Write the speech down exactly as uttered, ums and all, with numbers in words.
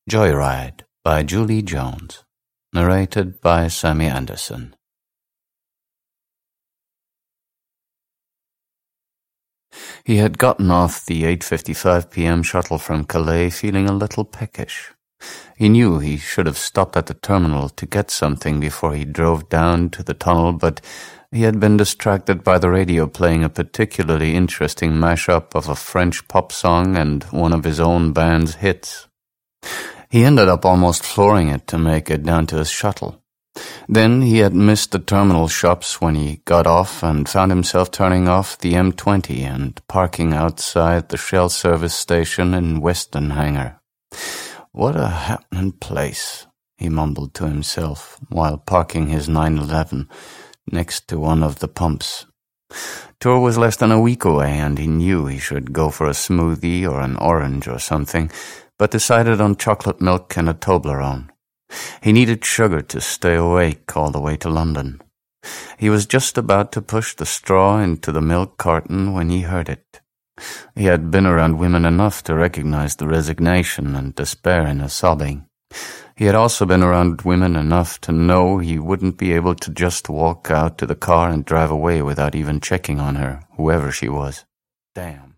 Joyride by Julie Jones. Narrated by Sammy Anderson. He had gotten off the eight fifty-five p.m. shuttle from Calais feeling a little peckish. He knew he should have stopped at the terminal to get something before he drove down to the tunnel, but he had been distracted by the radio playing a particularly interesting mash-up of a French pop song and one of his own band's hits. He ended up almost flooring it to make it down to his shuttle. Then he had missed the terminal shops when he got off and found himself turning off the M twenty and parking outside the Shell service station in Weston Hangar. What a happening place, he mumbled to himself while parking his nine eleven next to one of the pumps. Tour was less than a week away, and he knew he should go for a smoothie or an orange or something, but decided on chocolate milk and a Toblerone. He needed sugar to stay awake all the way to London. He was just about to push the straw into the milk carton when he heard it. He had been around women enough to recognize the resignation and despair in her sobbing. He had also been around women enough to know he wouldn't be able to just walk out to the car and drive away without even checking on her, whoever she was. Damn.